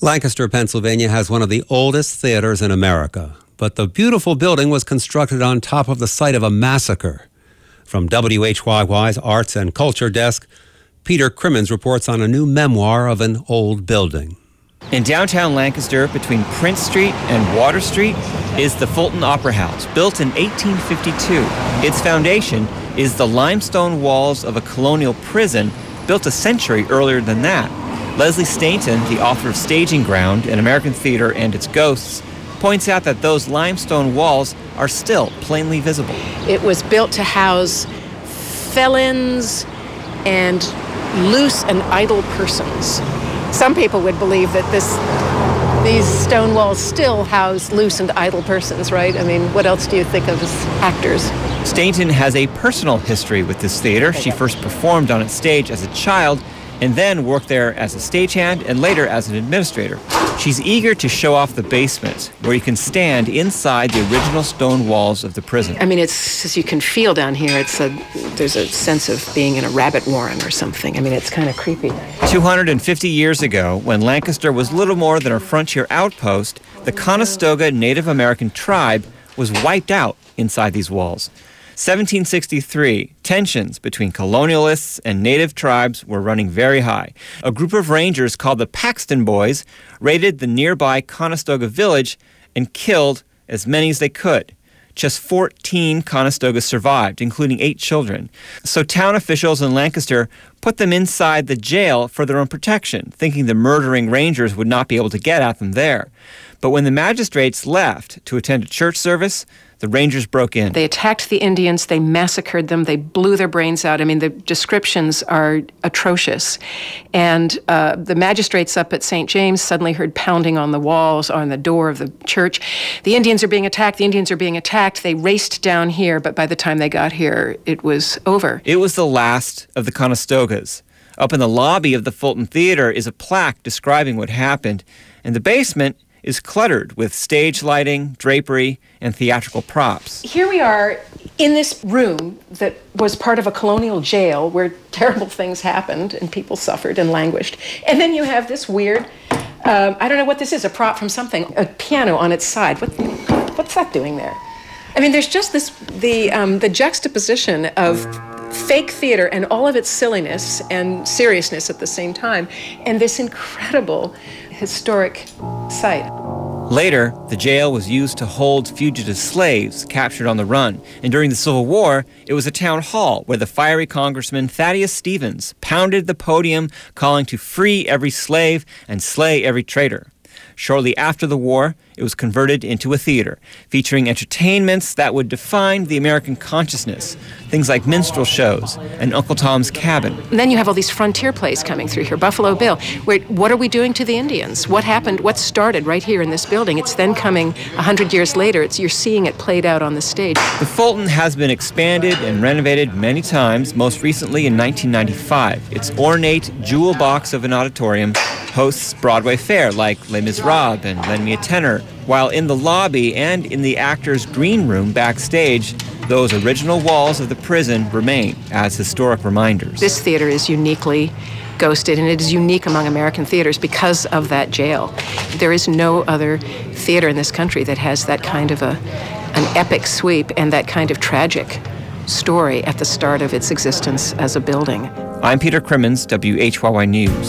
Lancaster, Pennsylvania has one of the oldest theaters in America, but the beautiful building was constructed on top of the site of a massacre. From WHYY's Arts and Culture Desk, Peter Crimmins reports on a new memoir of an old building. In downtown Lancaster, between Prince Street and Water Street, is the Fulton Opera House, built in 1852. Its foundation is the limestone walls of a colonial prison built a century earlier than that. Leslie Stainton, the author of Staging Ground, An American Theater and Its Ghosts, points out that those limestone walls are still plainly visible. It was built to house felons and loose and idle persons. Some people would believe that these stone walls still house loose and idle persons, right? I mean, what else do you think of as actors? Stainton has a personal history with this theater. She first performed on its stage as a child and then worked there as a stagehand and later as an administrator. She's eager to show off the basement, where you can stand inside the original stone walls of the prison. I mean, it's, as you can feel down here, there's a sense of being in a rabbit warren or something. I mean, it's kind of creepy. 250 years ago, when Lancaster was little more than a frontier outpost, the Conestoga Native American tribe was wiped out inside these walls. 1763, tensions between colonialists and native tribes were running very high. A group of rangers called the Paxton Boys raided the nearby Conestoga village and killed as many as they could. Just 14 Conestogas survived, including 8 children. So town officials in Lancaster put them inside the jail for their own protection, thinking the murdering rangers would not be able to get at them there. But when the magistrates left to attend a church service, the Rangers broke in. They attacked the Indians. They massacred them. They blew their brains out. I mean, the descriptions are atrocious. And the magistrates up at St. James suddenly heard pounding on the walls, on the door of the church. The Indians are being attacked. The Indians are being attacked. They raced down here, but by the time they got here, it was over. It was the last of the Conestogas. Up in the lobby of the Fulton Theater is a plaque describing what happened. And the basement is cluttered with stage lighting, drapery, and theatrical props. Here we are in this room that was part of a colonial jail where terrible things happened and people suffered and languished. And then you have this weird, I don't know what this is, a prop from something, a piano on its side. What's that doing there? I mean, there's just the juxtaposition of fake theater and all of its silliness and seriousness at the same time, and this incredible historic site. Later, the jail was used to hold fugitive slaves captured on the run. And during the Civil War, it was a town hall where the fiery Congressman Thaddeus Stevens pounded the podium calling to free every slave and slay every traitor. Shortly after the war, it was converted into a theater, featuring entertainments that would define the American consciousness, things like minstrel shows and Uncle Tom's Cabin. And then you have all these frontier plays coming through here. Buffalo Bill, where what are we doing to the Indians? What happened? What started right here in this building? It's then coming 100 years later. You're seeing it played out on the stage. The Fulton has been expanded and renovated many times, most recently in 1995. Its ornate jewel box of an auditorium hosts Broadway fare like Les Miserables and Lend Me a Tenor, while in the lobby and in the actors' green room backstage, those original walls of the prison remain as historic reminders. This theater is uniquely ghosted, and it is unique among American theaters because of that jail. There is no other theater in this country that has that kind of an epic sweep and that kind of tragic story at the start of its existence as a building. I'm Peter Crimmins, WHYY News.